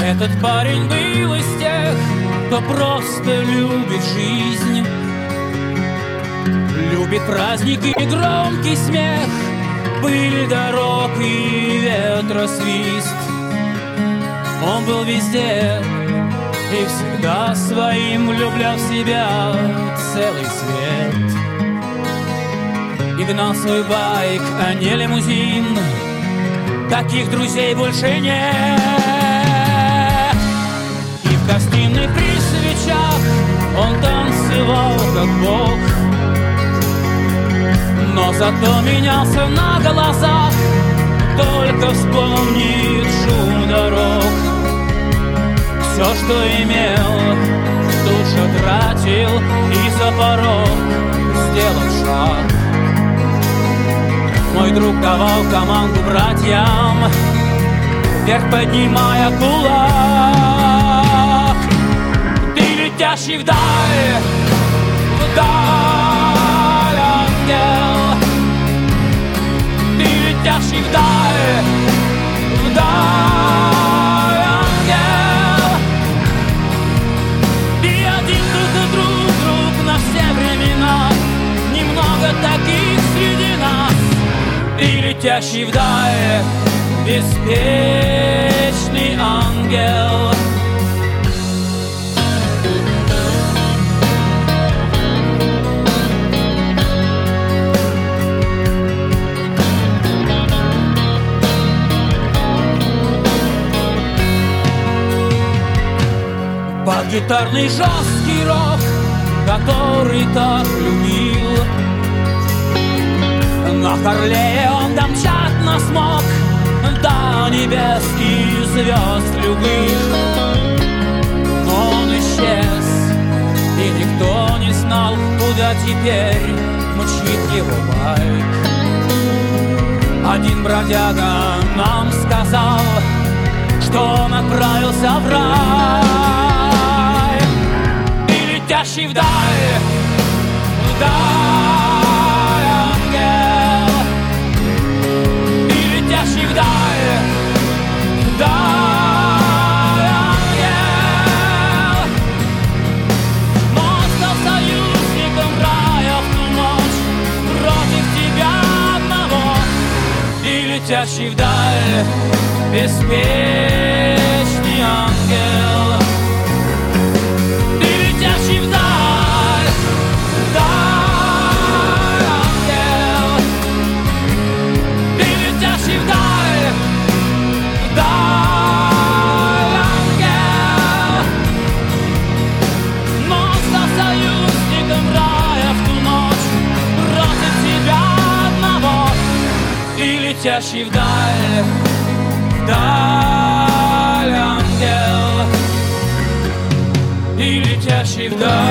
Этот парень был из тех, кто просто любит жизнь, любит праздники и громкий смех, пыль дорог и ветросвист. Он был везде и всегда своим влюблял в себя целый свет. И гнал свой байк, а не лимузин. Таких друзей больше нет. И в гостиной при свечах он танцевал как бог, но зато менялся на глазах. Только вспомнит шум дорог. Все, что имел, тут же тратил и за порог сделал шаг. Мой друг давал команду братьям, вверх поднимая кулак. Ты летящий вдаль, вдаль, ангел. Ты летящий вдаль, вдаль, ангел. И один друг на все времена. Немного таких среди нас. И летящий вдаль беспечный ангел. Под гитарный жесткий рок, который так любил, на Харлее он домчат нас мог до небес и звезд любых. Но он исчез, и никто не знал, куда теперь мчит его байк. Один бродяга нам сказал, что он отправился в рай. И летящий вдаль, вдаль, ангел. И летящий вдаль, вдаль, ангел. Но он стал союзником рая в ту ночь против тебя одного. И летящий вдаль беспечный ангел. Ты летящий вдаль, вдаль, ангел. Ты летящий вдаль, вдаль, ангел. Но он стал союзником рая в ту ночь против тебя одного. И летящий вдаль, вдаль, ангел. И летящий вдаль.